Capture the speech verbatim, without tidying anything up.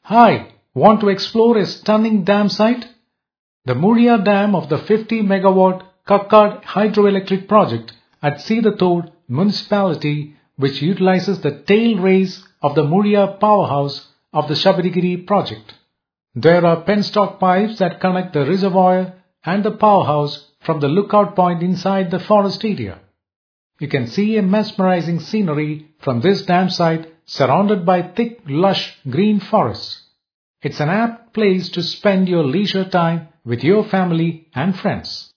Hi, want to explore a stunning dam site? The Muria Dam of the fifty megawatt Kakkad hydroelectric project at Seedathood municipality, which utilizes the tail race of the Muria powerhouse of the Shabadagiri project. There are penstock pipes that connect the reservoir and the powerhouse from the lookout point inside the forest area. You can see a mesmerizing scenery from this dam site surrounded by thick, lush green forests. It's an apt place to spend your leisure time with your family and friends.